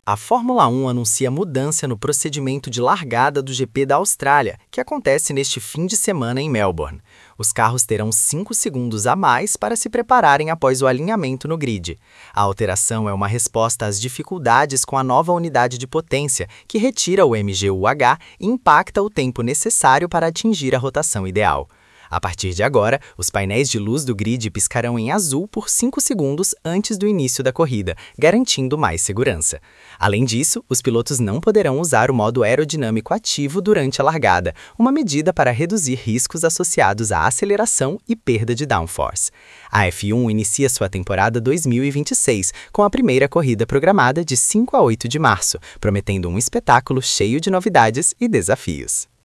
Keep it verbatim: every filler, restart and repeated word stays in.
A Fórmula um anuncia mudança no procedimento de largada do G P da Austrália, que acontece neste fim de semana em Melbourne. Os carros terão cinco segundos a mais para se prepararem após o alinhamento no grid. A alteração é uma resposta às dificuldades com a nova unidade de potência, que retira o M G U H e impacta o tempo necessário para atingir a rotação ideal. A partir de agora, os painéis de luz do grid piscarão em azul por cinco segundos antes do início da corrida, garantindo mais segurança. Além disso, os pilotos não poderão usar o modo aerodinâmico ativo durante a largada, uma medida para reduzir riscos associados à aceleração e perda de downforce. A F um inicia sua temporada dois mil e vinte e seis, com a primeira corrida programada de cinco a oito de março, prometendo um espetáculo cheio de novidades e desafios.